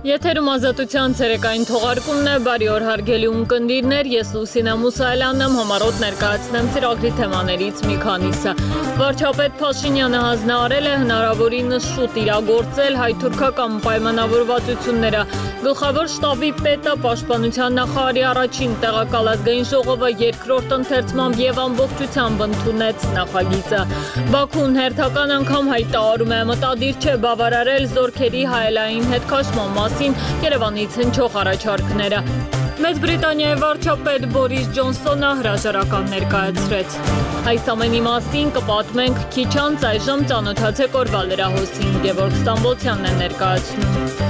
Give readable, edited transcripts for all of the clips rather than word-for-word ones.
Եթերում ազատության ցերեկային թողարկումն է, բարի օր հարգելի ունկնդիրներ, ես Լուսինե Մուսայելյանն եմ, համառոտ ներկայացնեմ ծրագրի թեմաներից մի քանիսը։ Վարչապետ Փաշինյանը հանձնարարել է հնարավորինս շուտ իրագործել հայ-թուրքական պայմանավորվածությունները։ Գլխավոր շտաբի պետը, Պաշտպանության նախարարի առաջին տեղակալ ազգային ժողովը երկրորդ ընթերցմամբ եւ ամբողջությամբ ընդունեց նախագիծը։ Բաքուն հերթական անգամ հայտարարում է մտադիր չէ բավարարել զորքերի հայելային հետքաշման մասին Երևանից հնչող առաջարկները։ Մեծ Բրիտանիայի վարչապետ Բորիս Ջոնսոնը հրաժարական ներկայացրեց։ Այս ամենի մասին կպատմենք քիչ անց, այժմ ծանոթացեք օրվա լրահոսին, Գևորգ Ստամբոլցյանն է ներկայացնում։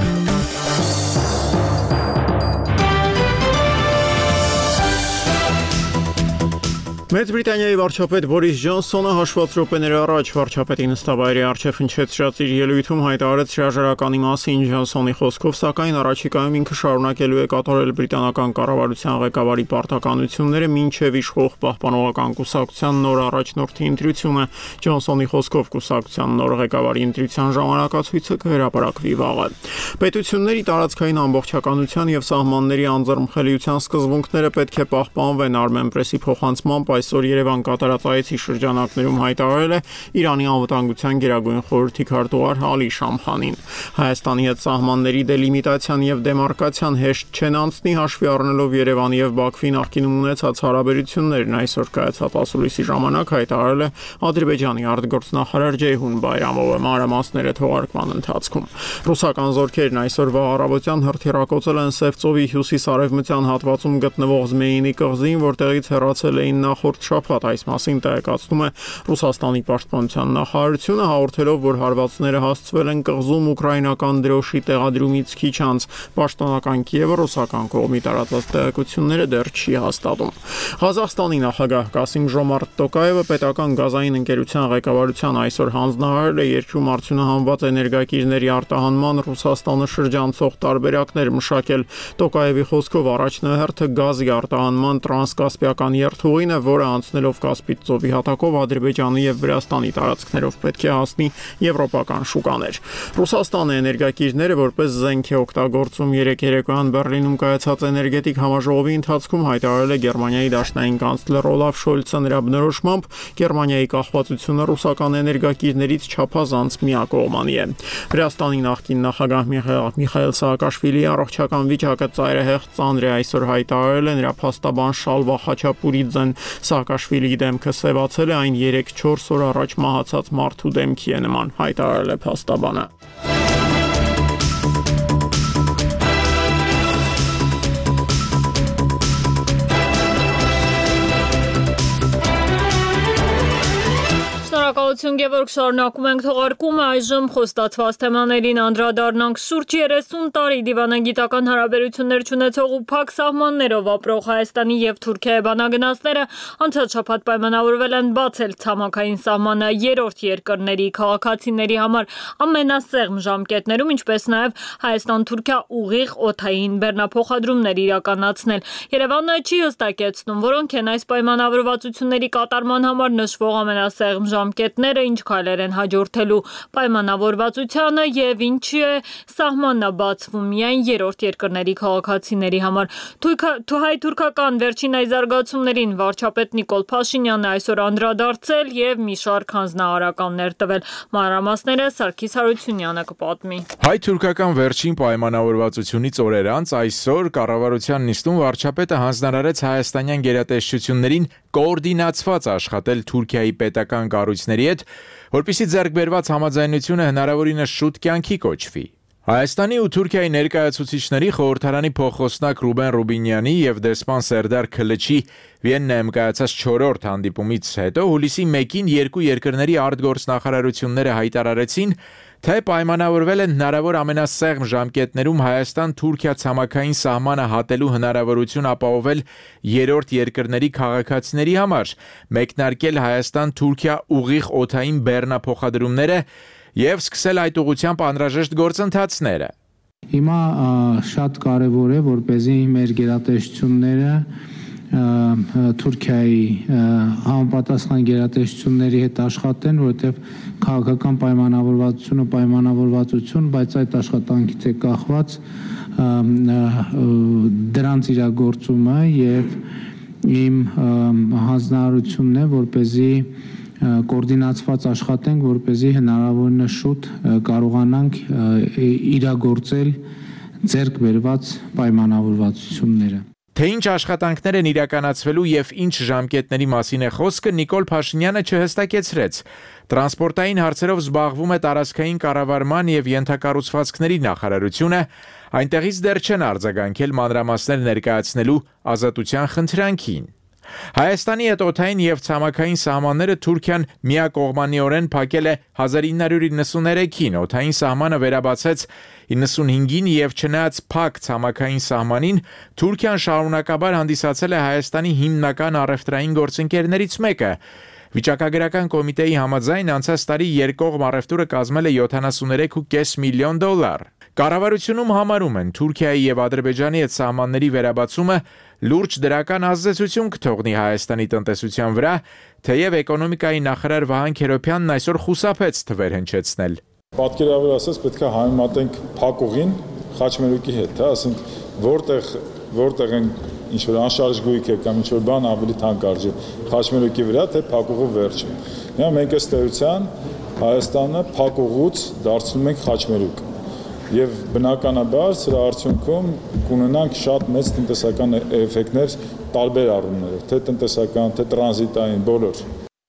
Մեծ Բրիտանիայի վարչապետ Բորիս Ջոնսոնը հաշված րոպեներ առաջ վարչապետի նստավայրի առջև հնչեցրած իր ելույթում հայտարարեց հրաժարականի մասին։ Ջոնսոնի խոսքով, սակայն առաջիկայում ինքը շարունակելու է կատարել բրիտանական կառավարության ղեկավարի պարտականությունները մինչև իշխող պահպանողական կուսակցության նոր առաջնորդի ընտրությունը։ Ջոնսոնի խոսքով կուսակցության նոր ղեկավարի ընտրության ժամանակացույցը կհրապարակվի վաղը։ Պետությունների տարածքային ամբողջականության եւ սահմանների անձեռնխելիության սկզբունքները պետք է պահպանվեն, Armenpress-ի փոխանցմամբ այսօր Երևան կատարած այցի շրջանակներում հայտարարել է Իրանի անվտանգության գերագույն խորհրդի քարտուղար Ալի Շամխանին։ Հայաստանի հետ սահմանների դելիմիտացիան եւ դեմարկացիան հեշտ չեն անցնի, հաշվի առնելով Երևանի եւ Բաքվի նախկինում ունեցած հարաբերություններն, այսօր կայացած ասուլիսի ժամանակ հայտարարել է Ադրբեջանի արտգործնախարար Ջեյհուն Բայրամովը։ Մանրամասները թողարկման ընթացքում։ Ռուսական զորքերն այսօրվա առավոտյան հրթիռակոծել են Սևծովի հյուսիս-արևմտյան հատվածում գտնվող Զմեյինի կղզին, որտեղից հեռացել էին նախորդ շաբաթ, այս մասին տեղեկացնում է Ռուսաստանի պաշտպանության նախարարությունը, հաղորդելով, որ հարվածները հասցվել են կղզում ուկրաինական դրոշի տեղադրումից քիչ անց։ Պաշտոնական Կիևը ռուսական կողմի տարածած տեղեկությունները դեռ չի հաստատում։ Ղազախստանի նախագահ Կասիմ-Ժոմարտ Տոկաևը պետական գազային ընկերության ղեկավարության այսօր հանձնարարել է երկրում արդյունահանված էներգակիրների արտահանման Ռուսաստանը շրջանցող տարբերակներ մշակել։ Տոկաևի խոսքով առաջնահերթը գազի արտահանման տրանսկասպիական երթուղին է, որը անցնելով Կասպից ծովի հատակով Ադրբեջանի եւ Վրաստանի տարածքներով պետք է հասնի եվրոպական շուկաներ։ Ռուսաստանը էներգակիրները որպես զենք է օգտագործում։ Երեկոյան Բեռլինում կայացած էներգետիկ համաժողովի ընթացքում հայտարարել է Գերմանիայի դաշնային կանցլեր Օլաֆ Շոլցը նրա բնորոշմամբ Գերմանիայի կախվածությունը ռուսական էներգակիրներից չափազանց միակողմանի է։ Վրաստանի նախկին նախագահ Միխայել Սաակաշվիլիի առողջական վիճակը ծայրահեղ ծանր է, այսօր հայտարարել է նրա փաստաբան Շալվա Խաչապուրիձեն։ Սաակաշվիլիի դեմքը սևացել է, այն 3-4 օր առաջ մահացած մարդու դեմքի է նման, հայտարարել է փաստաբանը։ Շնորհակալություն Գևորգ, շարունակում ենք թողարկումը, այժմ խոստացված թեմաներին անդրադառնանք։ Շուրջ 30 տարի դիվանագիտական հարաբերություններ չունեցող ու փակ սահմաններով ապրող Հայաստանի եւ Թուրքիայի բանագնացները անցած շաբաթ պայմանավորվել են բացել ցամաքային սահմանը երրորդ երկրների քաղաքացիների համար ամենասեղմ ժամկետներում, ինչպես նաեւ Հայաստան-Թուրքիա ուղիղ օդային բեռնափոխադրումներ իրականացնել։ Երևանը չի հստակեցնում, որոնք են այս պայմանավորվածությունների կատարման համար նշվող ամենասեղմ ժամկետները, ինչ քայլեր են հաջորդելու պայմանավորվածությանը եւ ինչի է սահմանը բացվում միայն երրորդ երկրների քաղաքացիների համար։ Հայ-թուրքական վերջին այս զարգացումներին վարչապետ Նիկոլ Փաշինյանը այսօր անդրադարձել եւ մի շարք հանձնարարականներ տվել։ Մանրամասները Սարգիս Հարությունյանը կպատմի։ Հայ-թուրքական վերջին պայմանավորվածությունից օրեր անց այսօր կառավարության նիստում վարչապետը հանձնարարեց հայաստանյան գերատեսչություններին կոորդինացված աշխատել Թուրքիայի պետական կառույցների հետ, որպեսզի ձեռք բերված համաձայնությունը հնարավորինս շուտ կյանքի կոչվի։ Հայաստանի ու Թուրքիայի ներկայացուցիչների խորհրդարանի փոխխոսնակ Ռուբեն Ռուբինյանի եւ դեսպան Սերդար Քլչի Վիեննայում կայացած 4-րդ հանդիպումից հետո հուլիսի 1-ին երկու երկրների արտգործնախարարությունները հայտարարեցին, թե պայմանավորվել են հնարավոր ամենասեղմ ժամկետներում Հայաստան-Թուրքիա ցամաքային սահմանը հատելու հնարավորություն ապահովել երրորդ երկրների քաղաքացիների համար, մեկնարկել Հայաստան-Թուրքիա ուղիղ օդային բեռնափոխադրումները եւ սկսել այդ ուղղությամբ անհրաժեշտ գործընթացները։ Հիմա շատ կարեւոր է, որպեսզի մեր գերատեսչությունները Թուրքիայի համապատասխան գերատեսչությունների հետ աշխատեն, որովհետև քաղաքական պայմանավորվածություն, բայց այդ աշխատանքից է կախված դրանց իրագործումը եւ իմ հանձնարարությունն է, որպեսզի կոորդինացված աշխատենք, որպեսզի հնարավորինս շուտ կարողանանք իրագործել ձեռք բերված պայմանավորվածությունները։ Թե ինչ աշխատանքներ են իրականացվելու եւ ինչ ժամկետների մասին է խոսքը, Նիկոլ Փաշինյանը չհստակեցրեց։ Տրանսպորտային հարցերով զբաղվում է տարածքային կառավարման եւ ենթակառուցվածքների նախարարությունը, այնտեղից դեռ չեն արձագանքել մանրամասներ ներկայացնելու ազատության խնդրանքին։ Հայաստանի հետ օդային եւ ցամաքային սահմանները Թուրքիան միակողմանիորեն փակել է 1993-ին, օդային սահմանը վերաբացեց 95-ին եւ չնայած փակ ցամաքային սահմանին, Թուրքիան շարունակաբար հանդիսացել է Հայաստանի հիմնական առևտրային գործընկերներից մեկը։ Վիճակագրական կոմիտեի համաձայն անցած տարի երկկողմ առևտուրը կազմել է $73.5 միլիոն։ Կառավարությունում համարում են Թուրքիայի եւ Ադրբեջանի հետ սահմանների վերաբացումը լուրջ դրական ազդեցություն կթողնի Հայաստանի տնտեսության վրա, թեև էկոնոմիկայի նախարար Վահան Քերոբյանն այսօր խուսափեց թվեր հնչեցնել։ Պատկերավոր ասած պետք է համեմատենք փակուղին խաչմերուկի հետ, ասենք որտեղ են ինչ որ անշարժ գույք է կամ ինչ որ բան ավելի թանկ արժի խաչմերուկի վրա, թե փակուղու վերջում։ Մենք ըստ էության Հայաստանը փակուղուց դարձնում ենք խաչմերուկ։ Եվ բնականաբար սրա արդյունքում կունենանք շատ մեծ տնտեսական էֆեկտներ տարբեր առումներով, թե տնտեսական, թե տրանզիտային, բոլոր։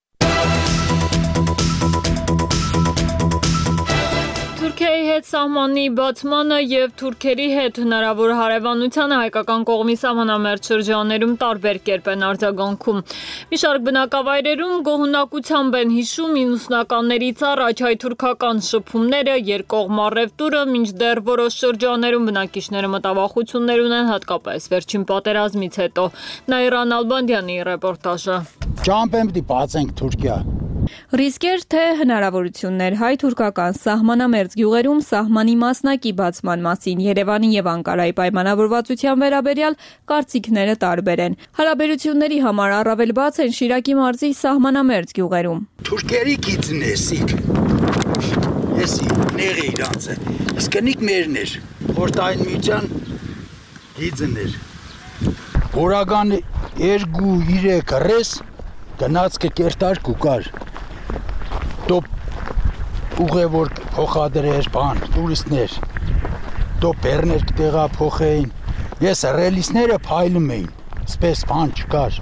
Թուրքիայի հետ սահմանի բացմանը եւ թուրքերի հետ հնարավոր հարևանությանը հայկական կողմի սահմանամերձ շրջաններում տարբեր կերպ են արձագանքում։ Մի շարք բնակավայրերում գոհունակությամբ են հիշում 90-ականներից առաջ հայ-թուրքական շփումները, երկկողմ առևտուրը, մինչդեռ որոշ շրջաններում բնակիչները մտավախություններ ունեն, հատկապես վերջին պատերազմից հետո։ Նաիրան Ալբանդյանի ռեպորտաժը։ Ճամփեն պիտի բացենք Թուրքիա։ Ռիսկեր թե հնարավորություններ հայ-թուրքական սահմանամերձ գյուղերում սահմանի մասնակի բացման մասին Երևանի եւ Անկարայի պայմանավորվածության վերաբերյալ կարծիքները տարբեր են։ Հարաբերությունների համար առավել բաց են Շիրակի մարզի սահմանամերձ գյուղերում։ Թուրքերի գիծն է սիկ։ Էսի ների իրանց է։ Սկնիկ մերներ, խորտային միության գիծն էր։ Օրական 2-3 ռես գնաց կերտար կուկար։ Դո ուղևոր փոխադրեր բան, տուրիստներ, դո բերներ կտեղա փոխեին, ես ռելիսները փայլում էին, սպես բան չկար։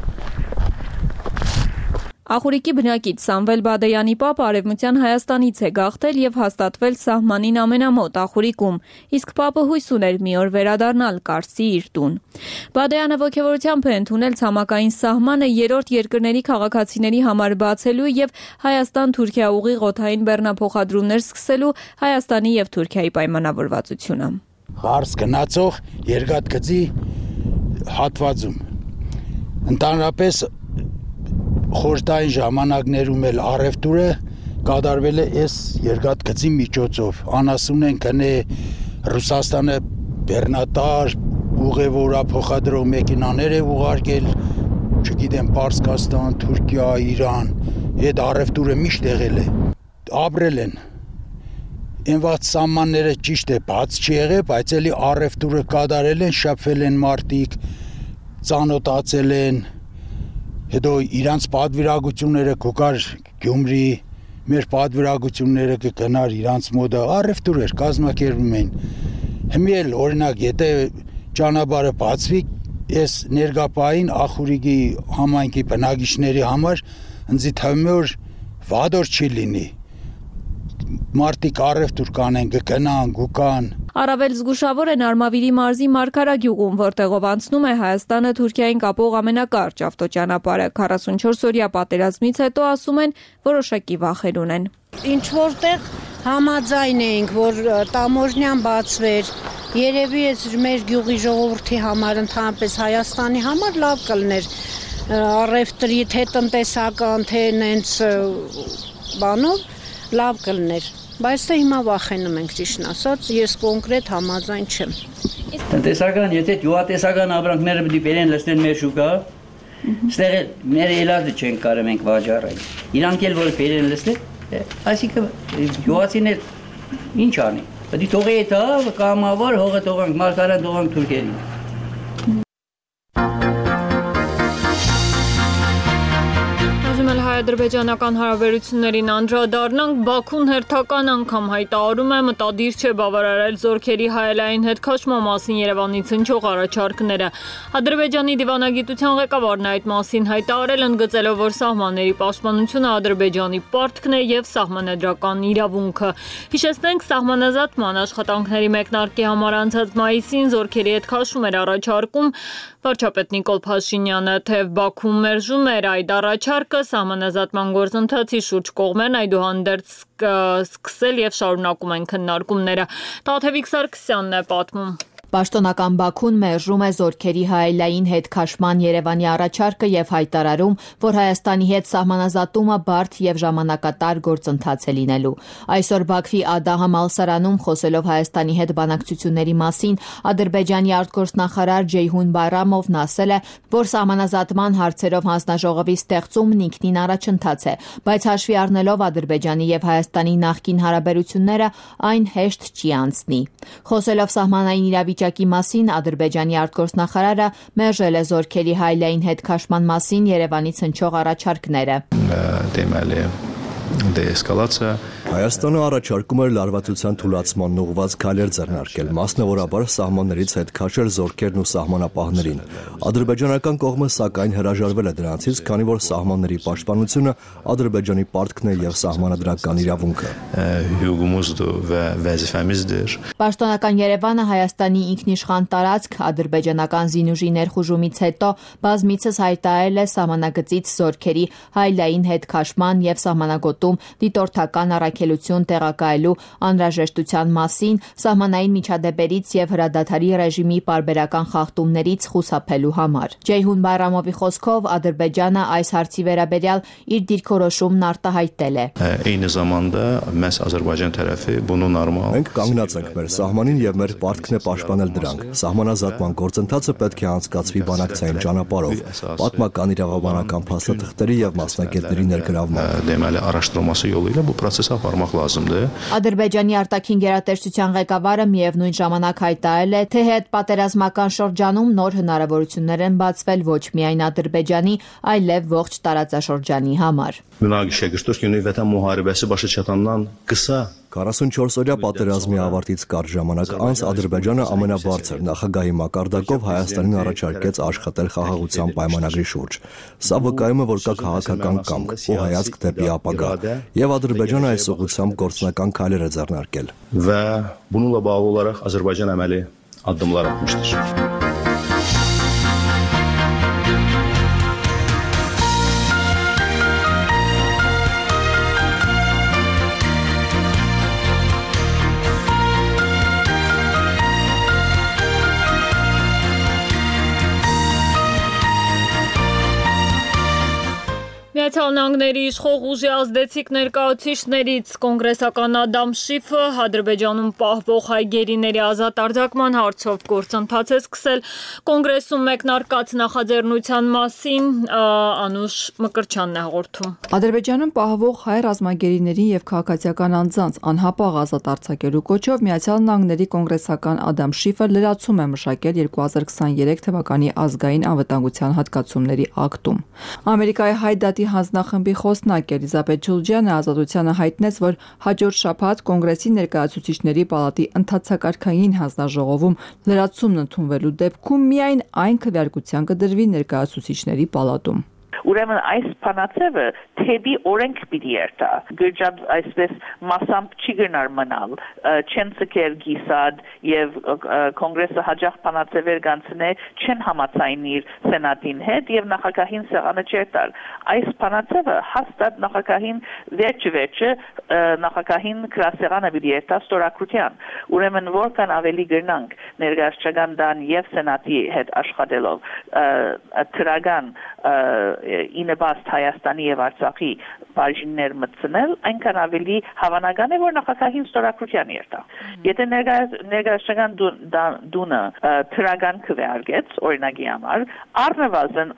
Ախուրիկի բնակիչ Սամվել Բադեյանի պապը արևմտյան Հայաստանից է գաղթել եւ հաստատվել սահմանին ամենամոտ Ախուրիկում, իսկ պապը հույս ուներ մի օր վերադառնալ Կարսի իր տուն։ Բադեյանը ողջավորությամբ է ընդունել ցամաքային սահմանը երրորդ երկրների քաղաքացիների համար բացելու եւ Հայաստան-Թուրքիա ուղիղ օդային բեռնափոխադրումներ սկսելու Հայաստանի եւ Թուրքիայի պայմանավորվածությունը։ Հարս գնացող երկաթգծի հատվածում ընդհանրապես խորտային ժամանակներում էլ առևտուրը կատարվել է այս երկաթգծի միջոցով։ Անասուն են գնե Ռուսաստանը բեռնատար ուղևորափոխադրող մեքենաներ է ուղարկել, չգիտեմ, Պարսկաստան, Թուրքիա, Իրան, այդ առևտուրը միշտ եղել է։ Ապրել են։ Այնված սահմանները ճիշտ է բաց չի եղել, բայց էլի առևտուրը կատարել են, շփվել են մարդիկ, ծանոթացել են։ Հետո իրանց պատվիրակությունները կուկար Գյումրի, մեր պատվիրակությունները կգնար իրանց մոդը, առևտուր էր, կազմակերպում էին։ Հիմա էլ օրինակ, եթե ճանապարհը բացվի, այս ներգապային Ախուրիկի համայնքի բնակիչների համար ինձ թվում է որ վադոր չի լինի։ Մարդիկ առևտուր կանեն, կգնան, գուկան։ Առավել զգուշավոր են Արմավիրի մարզի Մարգարագյուղում, որտեղով անցնում է Հայաստանը Թուրքիային կապող ամենակարճ ավտոճանապարհը։ 44-օրյա պատերազմից հետո ասում են որոշակի վախեր ունեն։ Ինչ որտեղ համաձայն էինք, որ տամոժնյան բացվեր, երևի էս մեր գյուղի ժողովրդի համար, ընդհանրապես Հայաստանի համար լավ կլներ առևտրի, թե տնտեսական, թե նենց բանով լավ կլներ։ Բայց թե հիմա վախենում ենք ճիշտն ասած, ես կոնկրետ համաձայն չեմ։ Տնտեսական, եթե գյուղատնտեսական ապրանքները պետք է բերեն լցնեն մեր շուկա, Ստեղ մեր ելածը չեն կարող մենք վաճառել։ Իրանք էլ որ բերեն լստե, այսինքն գյուղացիներ ինչ անի։ Պետք է թողի դա կամավոր հողը թողանք, մարգարան թողանք թուրքերին։ Հայ-ադրբեջանական հարաբերություններին անդրադառնանք, Բաքուն հերթական անգամ հայտարարում է մտադիր չէ բավարարել զորքերի հայելային հետ քաշման մասին Երևանից հնչող առաջարկները։ Ադրբեջանի դիվանագիտության ղեկավարն այդ մասին հայտարարել, ընդգծելով, որ սահմանների պաշտպանությունը Ադրբեջանի պարտքն է եւ սահմանադրական իրավունքը։ Հիշեցնենք, սահմանազատման աշխատանքների մեկնարկի համար անցած մայիսին զորքերի հետ քաշում էր առաջարկում վարչապետ Նիկոլ Փաշինյանը, թեև Բաքուն մերժում էր այդ առաջարկը, սահմանազատման գործընթացի շուրջ կողմերն այդուհանդերձ սկսել եւ շարունակում են քննարկումները։ Տաթևիկ Սարգսյանն է պատմում։ Պաշտոնական Բաքուն մերժում է զորքերի հայելային հետ քաշման Երևանի առաջարկը եւ հայտարարում, որ Հայաստանի հետ սահմանազատումը բարդ եւ ժամանակատար գործընթաց է լինելու։ Այսօր Բաքվի ԱԴԱ համալսարանում խոսելով Հայաստանի հետ բանակցությունների մասին, Ադրբեջանի արտգործնախարար Ջեյհուն Բայրամովն ասել է, որ սահմանազատման հարցերով հանձնաժողովի ստեղծումն ինքնին առաջընթաց է, բայց հաշվի առնելով Ադրբեջանի եւ Հայաստանի նախկին հարաբերությունները, այն հեշտ չի անցնի։ Խոսելով սահմանային իրավիճակի մասին Ադրբեջանի արտգործնախարարը մերժել է զորքերի հայելային հետ քաշման մասին Երևանից հնչող առաջարկները։ Դեէսկալացիա Հայաստանը առաջարկում էր լարվածության թուլացման ուղղված քայլեր ձեռնարկել, մասնավորապես սահմաններից հետ քաշել զորքերն ու սահմանապահներին։ Ադրբեջանական կողմը սակայն հրաժարվել է դրանցից, քանի որ սահմանների պաշտպանությունը Ադրբեջանի պարտքն է եւ սահմանադրական իրավունքը։ Պաշտոնական Երևանը Հայաստանի ինքնիշխան տարածք ադրբեջանական զինուժի ներխուժումից հետո բազմիցս հայտարարել է սահմանագծից զորքերի հայելային հետ քաշման եւ սահմանագոտում դիտորդական առաքելություն տեղակայելու անհրաժեշտության մասին, սահմանային միջադեպերից եւ հրադադարի ռեժիմի պարբերական խախտումներից խուսափելու համար։ Ջեյհուն Բայրամովի խոսքով Ադրբեջանը այս հարցի վերաբերյալ իր դիրքորոշումն արտահայտել է։ Մենք կանգնած ենք մեր սահմանին եւ մեր պարտքն է պաշտպանել դրանք։ Սահմանազատման գործընթացը պետք է անցկացվի բանակցային ճանապարհով, պատմական իրավաբանական փաստաթղթերի եւ մասնագետների ներգրավմամբ։ Ադրբեջանի արտաքին գերատեսչության ղեկավարը միևնույն ժամանակ հայտարարել է, թե հետպատերազմական շրջանում նոր հնարավորություններ են բացվել ոչ միայն Ադրբեջանի, այլև ողջ տարածաշրջանի համար։ 44-օրյա պատերազմի ավարտից կարճ ժամանակ անց Ադրբեջանը ամենաբարձր նախագահի մակարդակով Հայաստանին առաջարկեց աշխատել խաղաղության պայմանագրի շուրջ։ Սա վկայում է, որ կա քաղաքական կամք ու հայացք դեպի ապագա, եւ Ադրբեջանը այս ուղղությամբ գործնական քայլեր է ձեռնարկել։ Və bununla bağlı olaraq Azərbaycan əməli addımlar atmışdır։ Միացյալ Նահանգների իշխող ուժի ազդեցիկ ներկայացուցիչներից կոնգրեսական Ադամ Շիֆը Ադրբեջանում պահվող հայ գերիների ազատ արձակման հարցով գործընթաց է սկսել։ Կոնգրեսում մեկնարկած նախաձեռնության մասին Անուշ Մկրտչյանն է հաղորդում։ Ադրբեջանում պահվող հայ ռազմագերիներին եւ քաղաքացիական անձանց անհապաղ ազատ արձակելու կոչով Միացյալ Նահանգների կոնգրեսական Ադամ Շիֆը լրացում է մշակել 2023 թվականի ազգային անվտանգության հատկացումների ակտում։ Ամերիկայի հայ դատի հանձնախմբի խոսնակ Էլիզաբեթ Ջուլջյանը Ազատությանը հայտնեց, որ հաջորդ շաբաթ կոնգրեսի ներկայացուցիչների պալատի ընդհանրակարգային հանձնաժողովում լրացումն ընդունվելու դեպքում միայն այն քվեարկության կդրվի ներկայացուցիչների պալատում։ Ուրեմն այս փանացևը թեպի օրենք պիտի երթա։ Գրջան այսպես մասամբ չի գնար մնալ, չեն ցկեր գիսադ եւ կոնգրեսը հաջող փանացևեր կանցնե չեն համացայնիր սենատին հետ եւ նախագահին սեղանը չերտար։ Այս փանացևը հաստատ նախագահին վերջը նախագահին գրասեղանը պիտի երթա ստորագրության։ Ուրեմն որքան ավելի գնանք ներգաղթական դան եւ սենատի հետ աշխատելով թրագան ինեբաստ Հայաստանի եւ Արցախի բաժիններ մտցնել, այնքան ավելի հավանական է, որ նախագահին ստորագրության երթա։ Եթե ներկայացական դունը թրական քվեարկեց օրինակի համար, առնվազն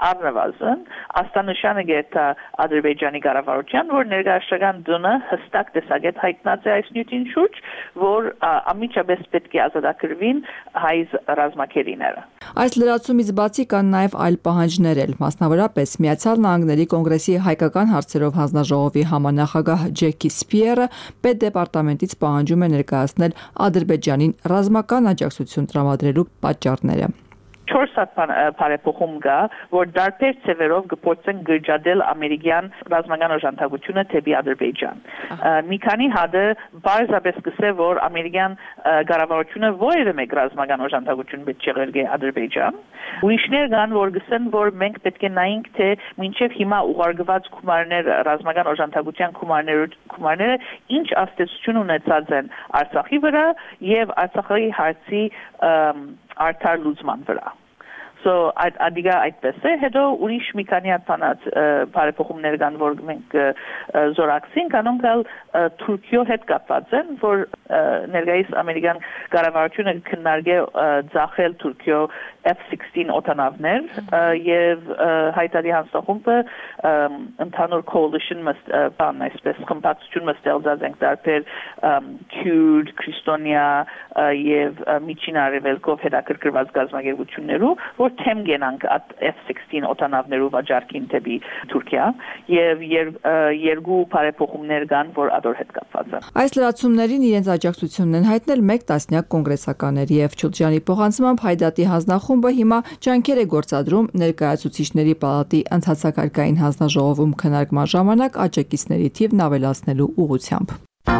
աստանշանը գետա Ադրբեջանի կառավարության, որ ներկայացական դունը հստակ տեսակետ հայտնած է այս նյութին շուրջ, որ ամիջապես պետք է ազատագրվին հայ ռազմակերիները։ Այս լրացումից բացի կան նաև այլ պահանջներ էլ, մասնավորապես Միացյալ Նահանգների կոնգրեսի հայկական հարցերով հանձնաժողովի համանախագահ Ջեքի Սփիերը պետդեպարտամենտից պահանջում է ներկայացնել Ադրբեջանին ռազմական աջակցություն տրամադրելու պատճառները։ 4 հատ բարեփոխում կա, որ դարբեր ծևերով գործեն գրջադել ամերիկյան ռազմական օժանդակությունը թեպի Ադրբեջան։ Մի քանի հատը բարձրապես կսե, որ ամերիկյան կառավարությունը որևէ մեկ ռազմական օժանդակություն պետք չեղել է Ադրբեջան։ Ուրիշներ կան, որ գսեն, որ մենք պետք է նայենք, թե մինչև հիմա ուղարկված գումարներ ռազմական օժանդակության գումարները ինչ ազդեցություն ունեցած են Արցախի վրա եւ Արցախի հարցի արդար լուծման վրա։ Ադիգա այդպես է, հետո ուրիշ մի քանի հատ բարեփոխումներ կան, որ մենք զորակցին, կանոնք Թուրքիո հետ կապված են, որ ներկայիս ամերիկյան կառավարությունը քննարկե ձախել Թուրքիո F-16 օդանավներ եւ հայտարարի հանձնախումբը ընդհանուր coalition այսպես խմբակցություն մստեղծած ենք դարբեր քուրդ, քրիստոնյա եւ միջին արևելքով հետաքրքրված գազագերբություններով, որ թեմ գենանք F-16 օդանավներով վաճառքին դեպի Թուրքիա եւ երկու բարեփոխումներ կան, որ ադոր հետ կապված են։ Այս լրացումներին իրենց աջակցությունն են հայտնել 1 տասնյակ կոնգրեսականներ եւ Չուլջյանի փոխանցմամբ Հայդատի հանձնախումբը հիմա ջանքեր է գործադրում ներկայացուցիչների պալատի ընդհանցակարգային հանձնաժողովում քննարկման ժամանակ աջակիցների թիվն ավելացնելու ուղղությամբ։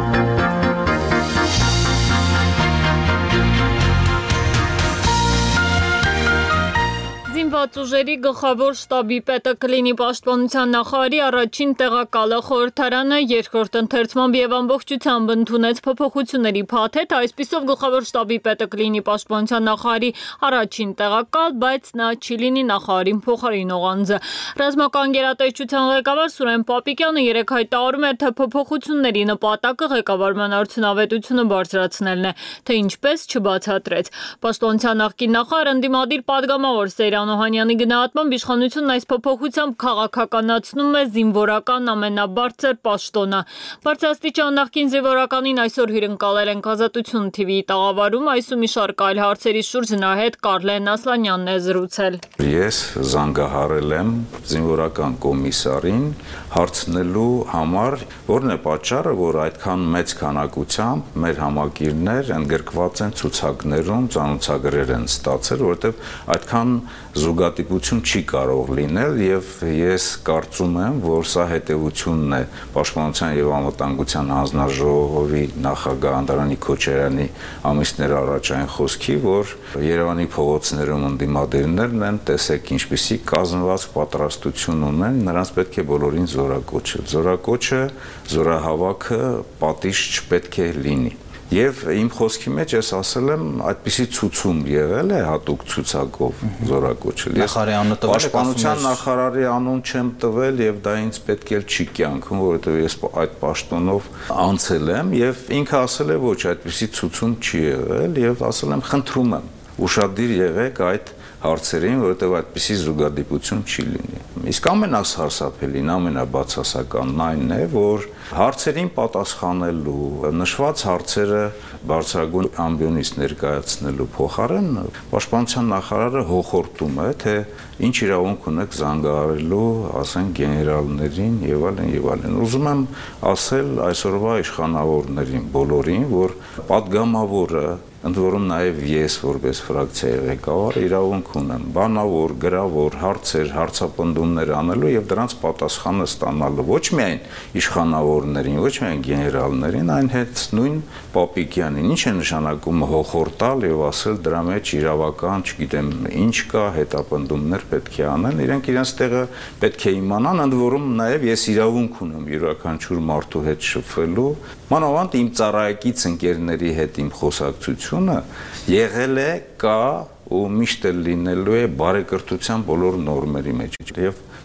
Զինված ուժերի գլխավոր շտաբի պետը կլինի պաշտպանության նախարարի առաջին տեղակալը խորհրդարանը երկրորդ ընթերցմամբ եւ ամբողջությամբ ընդունեց փոփոխությունների փաթեթ, այսպիսով գլխավոր շտաբի պետը կլինի պաշտպանության նախարարի առաջին տեղակալ, բայց նա չի լինի նախարարին փոխարինող անձը։ Ռազմական գերատեսչության ղեկավար Սուրեն Պապիկյանը երեկ հայտարարում էր, թե փոփոխությունների նպատակը ղեկավարման արդյունավետությունը բարձրացնելն է, թե ինչպես չբացատրեց։ Պաշտպանության նախկին նախարար ընդդիմադիր падգամավոր Սեյրան Օհանյանի գնահատմամբ իշխանությունն այս փոփոխությամբ քաղաքականացնում է զինվորական ամենաբարձր պաշտոնը։ Բարձրաստիճան նախկին զինվորականին այսօր հյուրընկալել են Ազատություն TV-ի տաղավարում, այս ու մի շարք այլ հարցերի շուրջ նրա հետ Կարլեն Ասլանյանն է զրուցել։ Ես զանգահարել եմ զինվորական կոմիսարին հարցնելու համար, որն է պատճառը, որ այդքան մեծ քանակությամբ մեր համակիրներ ընդգրկված են ցուցակներում, ծանոթագրեր են ստացել, որովհետև այդքան զուգադիպություն չի կարող լինել եւ ես կարծում եմ, որ սա հետեւությունն է Պաշտպանության եւ անվտանգության հանձնաժողովի նախագահ Անդրանիկ Քոչարյանի ամիսներ առաջային խոսքի, որ Երևանի փողոցներում ընդդիմադիրներն են, տեսեք ինչպիսի կազմված պատրաստություն ունեն, նրանց պետք է բոլորին զորակոչել։ Զորակոչը, զորահավաքը պատիժ չպետք է լինի։ Եվ իմ խոսքի մեջ ես ասել եմ, այդպիսի ցուցում եղել է հատուկ ցուցակով զորակոչել։ Ես պաշտպանության նախարարի անուն չեմ տվել եւ դա ինձ պետք էլ չի կյանքում, որովհետեւ ես այդ պաշտոնով անցել եմ եւ ինքը ասել է ոչ, այդպիսի ցուցում չի եղել եւ ասել եմ, խնդրում եմ, ուշադիր եղեք այդ հարցերին, որովհետև այդպիսի զուգադիպություն չի լինի։ Իսկ ամենասարսափելին, ամենաբացասականն այն է, որ հարցերին պատասխանելու, նշված հարցերը բարձրագույն ամբիոնից ներկայացնելու փոխարեն Պաշտպանության նախարարը հոխորտում է, թե ինչ իրավունք ունեք զանգահարելու, ասենք, գեներալներին եւ այլն եւ այլն։ Ուզում եմ ասել այսօրվա իշխանավորներին, բոլորին, որ падգամավորը ընդ որում նաև ես որպես ֆրակցիայի ղեկավար իրավունք ունեմ բանավոր, գրավոր հարցեր, հարցապնդումներ անելու եւ դրանց պատասխանը ստանալու ոչ միայն իշխանավորներին, ոչ միայն գեներալներին, այն հետ նույն Պապիկյանին։ Ինչ է նշանակում հոխորտալ եւ ասել դրա մեջ իրավական, չգիտեմ, ինչ կա, հետապնդումներ պետք է անեն, իրենք իրենց տեղը պետք է իմանան, ընդ որում նաև ես իրավունք ունեմ յուրաքանչյուր մարդու հետ շփվելու, մանավանդ իմ ծառայեկից ընկերների հետ իմ խոսակցությունը եղել է, կա ու միշտ էլ լինելու է բարեկրթության բոլոր նորմերի մեջ եւ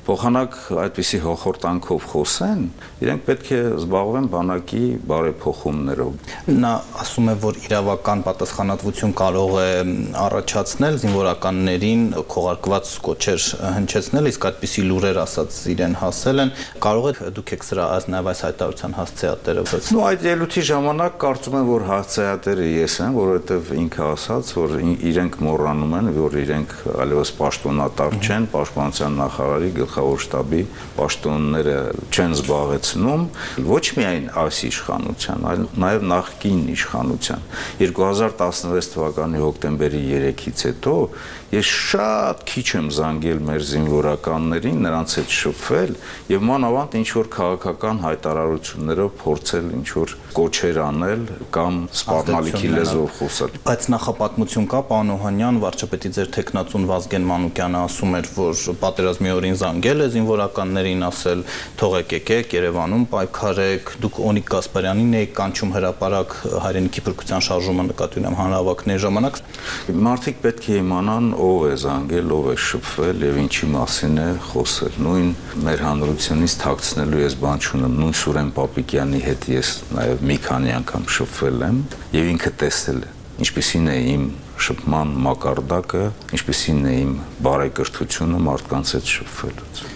փոխանակ այդպիսի հոխորտանքով խոսեն, իրենք պետք է զբաղվեն բանակի բարեփոխումներով։ Նա ասում է, որ իրավական պատասխանատվություն կարող է առաջացնել զինվորականներին քողարկված կոչեր հնչեցնել, իսկ այդպիսի լուրեր ասած իրեն հասել են, կարող է դուք եք սրա նաև այս հայտարարության հասցեատերը։ Այդ ելույթի ժամանակ կարծում եմ, որ հասցեատերը ես եմ, որովհետև ինքը ասաց, որ իրենք մոռանում են, որ իրենք այլևս պաշտոնատար չեն, պաշտպանության նախարարի գլխավոր շտաբի պաշտոնները չեն զբաղեցնում, ոչ միայն այս իշխանության, այլ նաև նախկին իշխանության։ 2016 թվականի հոկտեմբերի 3-ից հետո ես շատ քիչ եմ զանգել մեր զինվորականներին, նրանց հետ շփվել եւ մանավանդ ինչ որ քաղաքական հայտարարություններով փորձել ինչ որ կոչեր անել կամ սպառնալիքի լեզվով խոսել։ Բայց նախապատմություն կա, պարոն Օհանյան, վարչապետի ձեր տեխնացուն Վազգեն Մանուկյանը ասում էր, որ պատերազմի օրին զանգել է զինվորականներին, ասել թողեք եկեք Երևանում պայքարեք, դուք Օնիկ Գասպարյանին եք կանչում հրապարակ հայրենիքի փրկության շարժումը նկատի ունեմ հանրահավաքների ժամանակ։ Մարդիկ պետք է իմանան ով է զանգել, ով է շփվել եւ ինչի մասին է խոսել։ Նույն մեր հանրությունից թաքցնելու ես բան չունեմ։ Նույն Սուրեն Պապիկյանի հետ ես նաեւ մի քանի անգամ շփվել եմ եւ ինքը տեսել է ինչպիսին է իմ շփման մակարդակը, ինչպիսին է իմ բարեկրթությունը մարդկանց հետ շփվելուց։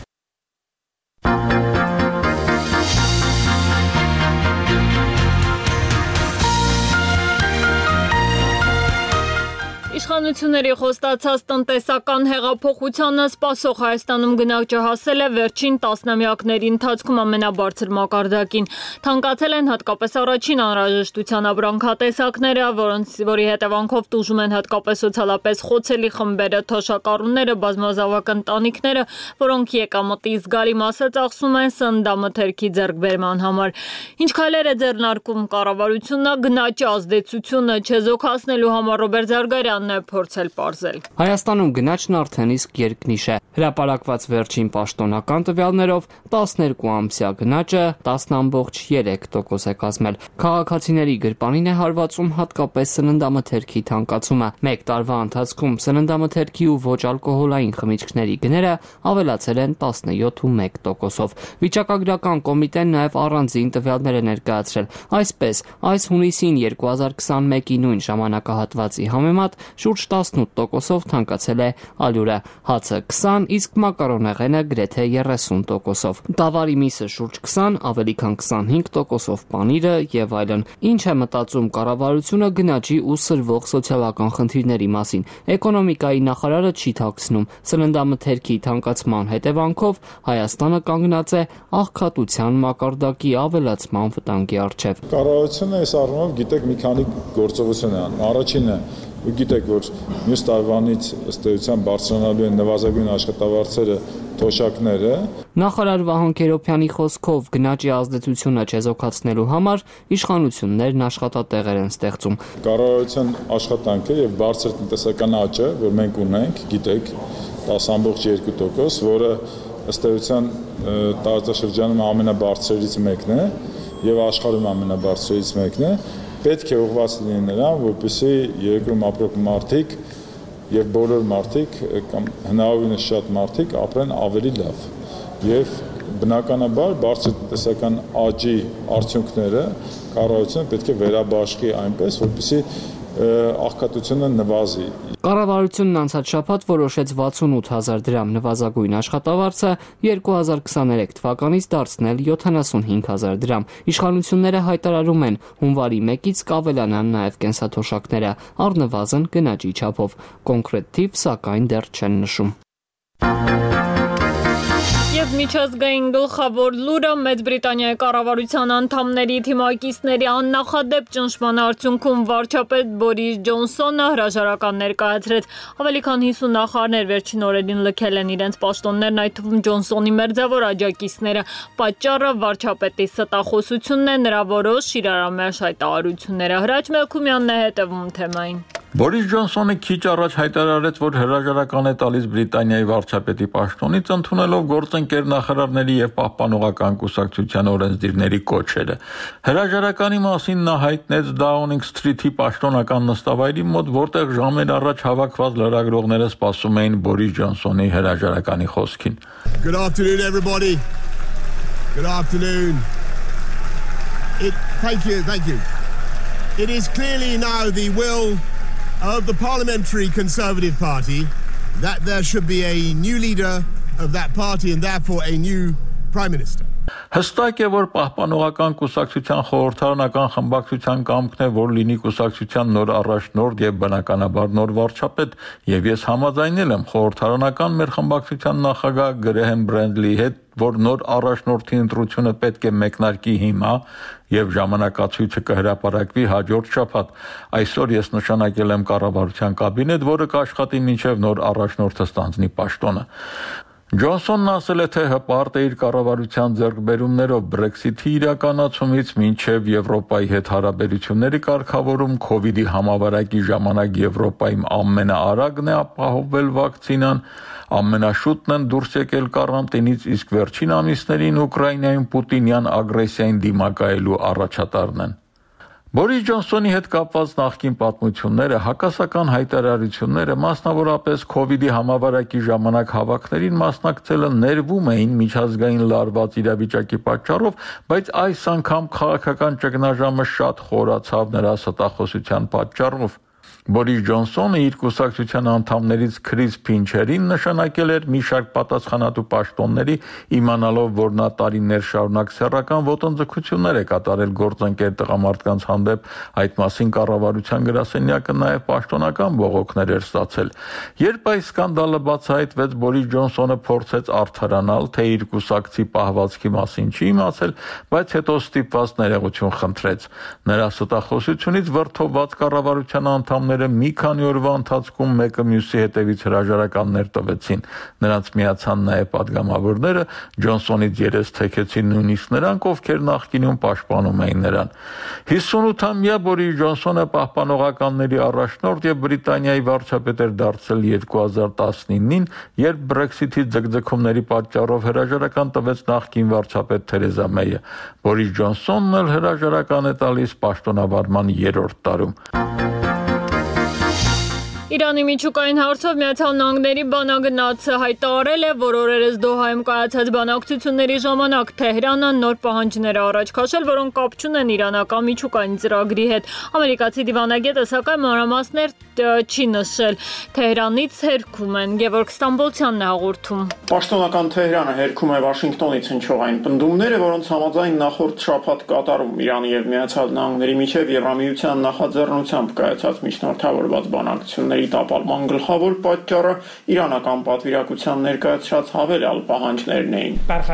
Իշխանությունների խոստացած տնտեսական հեղափոխությանը սպասող Հայաստանում գնաճը հասել է վերջին տասնամյակների ընթացքում ամենաբարձր մակարդակին։ Թանկացել են հատկապես առաջին անհրաժեշտության ապրանքատեսակները, որի հետևանքով տուժում են հատկապես սոցիալապես խոցելի խմբերը, թոշակառուները, բազմազավակ ընտանիքները, որոնք եկամտի զգալի մասը ծախսում են սննդամթերքի ձեռքբերման համար։ Ինչ քայլեր է ձեռնարկում կառավարությունը գնաճի ազդեցությունը չեզոքացնելու համար Ռոբերտ Զարգարյանն է փորձել պարզել։ Հայաստանում գնաճն արդեն իսկ երկնիշ է։ Հրապարակված վերջին պաշտոնական տվյալներով 12 ամսյա գնաճը 10.3% է կազմել։ Քաղաքացիների գրպանին է հարվածում հատկապես սննդամթերքի թանկացումը։ Մեկ տարվա ընթացքում սննդամթերքի ու ոչ ալկոհոլային խմիչքների գները ավելացել են 17.1%-ով։ Վիճակագրական կոմիտեն նաև առանձին տվյալներ է ներկայացրել։ Այսպես, այս հունիսին 2021-ի նույն ժամանակահատվածի համեմատ շուրջ 18%-ով թանկացել է ալյուրը, հացը 20, իսկ մակարոնեղենը գրեթե 30%-ով։ Դավարի միսը շուրջ 20, ավելի քան 25%-ով պանիրը եւ այլն։ Ինչ է մտածում կառավարությունը գնաճի ու սրվող սոցիալական խնդիրների մասին։ Էկոնոմիկայի նախարարը չի թաքցնում, սննդամթերքի թանկացման հետևանքով Հայաստանը կանգնած է աղքատության մակարդակի ավելացման վտանգի առջև։ Կառավարությունը այս առումով գիտեք մի քանի գործողություն է անում։ Առաջինը ու գիտեք, որ մյուս տարվանից ըստ էության բարձրանալու են նվազագույն աշխատավարձերը, թոշակները։ Նախարար Վահան Քերոբյանի խոսքով գնաճի ազդեցությունը չեզոքացնելու համար իշխանություններն աշխատատեղեր են ստեղծում։ Կառավարության աշխատանքը եւ բարձր տնտեսական աճը, որ մենք ունենք, գիտեք, 10.2%, որը ըստ էության տարածաշրջանում ամենաբարձրերից մեկն է եւ աշխարհում ամենաբարձրերից մեկն է։ Պետք է ուղղված լինի նրան, որպեսզի երկրում ապրող մարդիկ եւ բոլոր մարդիկ կամ հնարավորինս շատ մարդիկ ապրեն ավելի լավ։ Եվ բնականաբար բարձր տնտեսական աճի արդյունքները կառավարությունը պետք է վերաբաշխի այնպես, որպեսզի աղքատությունը նվազի։ Կառավարությունն անցած շաբաթ որոշեց 68,000 դրամ նվազագույն աշխատավարձը 2023 թվականից դարձնել 75,000 դրամ։ Իշխանությունները հայտարարում են, հունվարի 1-ից կավելանան նաև կենսաթոշակները, առնվազն գնաճի չափով։ Կոնկրետ թիվ սակայն դեռ չեն նշում։ Եվ միջազգային գլխավոր լուրը Մեծ Բրիտանիայի կառավարության անդամների թիմակիցների աննախադեպ ճնշման արդյունքում վարչապետ Բորիս Ջոնսոնը հրաժարական ներկայացրեց։ Ավելի քան 50 նախարարներ վերջին օրերին լքել են իրենց պաշտոններն, այդ թվում Ջոնսոնի մերձավոր աջակիցները։ Պատճառը վարչապետի ստախոսությունն է, նրա որոշ շիրարամերժ հայտարարությունները։ Հրաչ Մելքումյանն է հետևում թեմային։ Բորիս Ջոնսոնը քիչ առաջ հայտարարեց, որ հրաժարական է տալիս Բրիտանիայի վարչապետի պաշտոնից, ընդունելով գործընկեր նախարարների եւ պահպանողական կուսակցության օրենսդիրների կոչերը։ Հրաժարականի մասին նա հայտնեց Downing Street-ի պաշտոնական նստավայրի մոտ, որտեղ ժամեր առաջ հավաքված լրագրողները սպասում էին Բորիս Ջոնսոնի հրաժարականի խոսքին։ Good afternoon everybody. Good afternoon. Thank you. It is clearly now the will of the Parliamentary Conservative Party that there should be a new leader of that party and therefore a new Prime Minister. Հստակ է, որ պահպանողական կուսակցության խորհրդարանական խմբակցության կամքն է, որ լինի կուսակցության նոր առաջնորդ եւ բնականաբար նոր վարչապետ, եւ ես համաձայնել եմ խորհրդարանական մեր խմբակցության նախագահ Գրեհեմ Բրենդլի հետ, որ նոր առաջնորդի ընտրությունը պետք է մեկնարկի հիմա եւ ժամանակացույցը կհրապարակվի հաջորդ շաբաթ։ Այսօր ես նշանակել եմ կառավարության կաբինետ, որը կաշխատի մինչեւ նոր առաջնորդը ստանձնի պաշտոնը։ Ջոնսոնն ասել է, թե հպարտ է իր կառավարության ձեռքբերումներով Brexit-ի իրականացումից մինչև Եվրոպայի հետ հարաբերությունների կարգավորում COVID-ի համավարակի ժամանակ Եվրոպայում ամենաարագն է ապահովել վակցինան, ամենաշուտն են դուրս եկել կարանտինից, իսկ վերջին ամիսներին Ուկրաինայում Պուտինյան ագրեսիային դիմակայելու առաջատարն են։ Բորիս Ջոնսոնի հետ կապված նախկին պատմությունները, հակասական հայտարարությունները, մասնավորապես COVID-ի համավարակի ժամանակ հավաքներին մասնակցելը ներվում էին միջազգային լարված իրավիճակի պատճառով, բայց այս անգամ քաղաքական ճգնաժամը շատ խորացավ նրա ստախոսության պատճառով։ Բորիս Ջոնսոնը իր կուսակցության անդամներից Քրիս Փինչերին նշանակել էր մի շարք պատասխանատու պաշտոնների, իմանալով, որ նա տարիներ շարունակ սեռական ոտնձգություններ է կատարել գործընկեր տղամարդկանց հանդեպ, այդ մասին կառավարության գրասենյակը նաև պաշտոնական բողոքներ էր ստացել։ Երբ այս սկանդալը բացահայտվեց, Բորիս Ջոնսոնը փորձեց արդարանալ, թե իր կուսակցի պահվածքի մասին չի իմացել, բայց հետո ստիպված ներողություն խնդրեց։ Նրա ստախոսությունից վրդովված կառավարության անդամները մի քանի օրվա ընթացքում մեկը մյուսի հետևից հրաժարականներ տվեցին։ Նրանց միացան նաև падգամավորները, Ջոնսոնից երես թեքեցին նույնիսկ նրանք, ովքեր նախկինում պաշտպանում էին նրան։ 58-ամյա Բորիս Ջոնսոնը պահպանողականների առաջնորդ եւ Բրիտանիայի վարչապետ էր դարձել 2019-ին, երբ Brexit-ի ձգձգումների պատճառով հրաժարական տվեց նախկին վարչապետ Թերեզա Մեյը։ Բորիս Ջոնսոնն էլ հրաժարական է տալիս պաշտոնավարման 3-րդ տարում։ Իրանի միջուկային հարցով Միացյալ Նահանգների բանագնացը հայտարարել է, որ օրերս Դոհայում կայացած բանակցությունների ժամանակ Թեհրանը նոր պահանջներ է առաջ քաշել, որոնք կապ չունեն իրանական միջուկային ծրագրի հետ։ Ամերիկացի դիվանագետը սակայն մանրամասներ չի նշել։ Թեհրանից հերքում են, Գևորգ Ստամբոլցյանն է հաղորդում։ Պաշտոնական Թեհրանը հերքում է Վաշինգտոնից հնչողային պնդումները, որոնց համաձայն նախորդ շաբաթ կատարում Իրանի եւ Միացյալ Նահանգների միջև Եվրամիության նախաձեռնությամբ կայացած միջնորդավորված բանակցությունների տապալման գլխավոր պատճառը իրանական պատվիրակության ներկայացրած հավելյալ պահանջներն էին։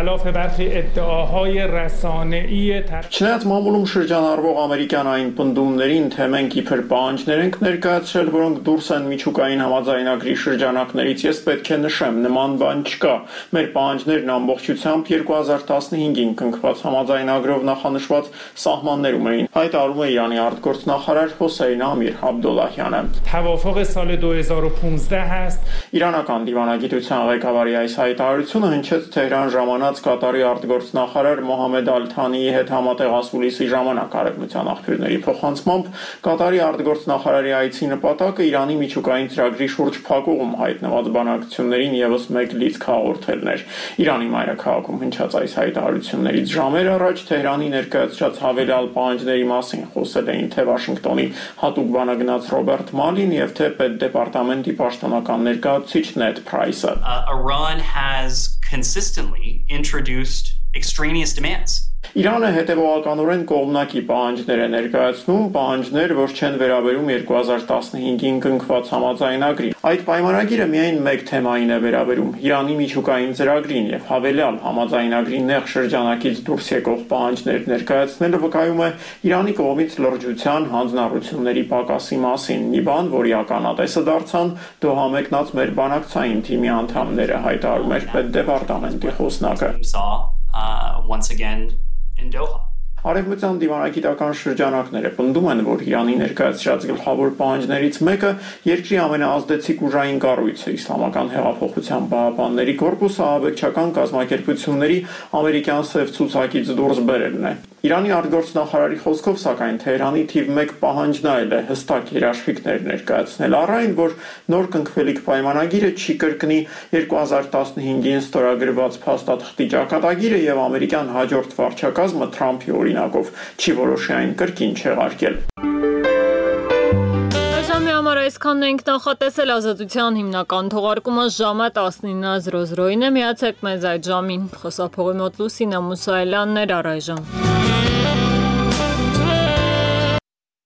Չնայած մամուլում շրջանառվող ամերիկյան այն պնդումներին, թե մենք իբր պահանջներ ենք ներկայացրել, որոնք դուրս են միջուկային համաձայնագրի շրջանակներից, ես պետք է նշեմ, նման բան չկա։ Մեր պահանջներն ամբողջությամբ 2015-ին կնքված համաձայնագրով նախանշված սահմաններում էին, հայտարարում է Իրանի արտգործնախարար Հոսեյն Ամիր Աբդոլլահյանը։ سال 2015 هست Իրանական դիվանագիտության ղեկավարի այս հայտարարությունը հնչեց Թեհրան ժամանած Կատարի արտգործնախարար Մոհամեդ Ալ-Թանիի հետ համատեղ ասուլիսի ժամանակ արևմտյան աղբյուրների փոխանցմամբ Կատարի արտգործնախարարի այցի նպատակը Իրանի միջուկային ծրագրի շուրջ փակուղում հայտնված բանակցություններին եւս մեկ լիցք հաղորդելն էր։ Իրանի մայրաքաղաքում հնչած այս հայտարարություններից ժամեր առաջ Թեհրանի ներկայացրած հավելյալ պահանջների մասին խոսել էին թե Վաշինգտոնի հատուկ բանագնաց Ռոբերտ Մալին եւ թե պետդեպարտամենտի պաշտոնական ներկայացուցիչ Նեդ Փրայսը։ Iran has consistently introduced extraneous demands. Իրանը հետևողականորեն կողմնակի պահանջներ է ներկայացնում, պահանջներ, որ չեն վերաբերում 2015-ին կնքված համաձայնագրին։ Այդ պայմանագիրը միայն մեկ թեմային է վերաբերում՝ Իրանի միջուկային ծրագրին եւ հավելյալ համաձայնագրի նեղ շրջանակից դուրս եկող պահանջներ ներկայացնելը վկայում է Իրանի կողմից լրջության հանձնառությունների պակասի մասին, մի բան, որի ականատեսը դարձան Դոհա մեկնած մեր բանակցային թիմի անդամները, հայտարարում էր պետդեպարտամենտի խոսնակը։ Once again in Doha. Արևմտյան դիվանագիտական շրջանակները պնդում են, որ Իրանի ներկայացրած գլխավոր պահանջներից մեկը երկրի ամենաազդեցիկ ուժային կառույցը Իսլամական հեղափոխության պահապանների կորպուսը ահաբեկչական կազմակերպությունների ամերիկյան սև ցուցակից դուրս բերելն է։ Իրանի արտգործնախարարի խոսքով, սակայն Թեհրանի թիվ 1 պահանջն այլ է հստակ երաշխիքներ ներկայացնել առ այն, որ նոր կնքվելիք պայմանագիրը չի կրկնի 2015-ին ստորագրված փաստաթղթի ճակատագիրը եւ ամերիկյան հաջորդ վարչակազմը Թրամփի օրինակով չի որոշի այն կրկին չեղարկել։ Համար այսքանն ենք նախատեսել Ազատության հիմնական թողարկումը ժամը 19:00-ին է, միացեք մեզ այդ ժամին։ Խոսափողի մոտ Լուսինա Մուսայելյանն էր առայժմ։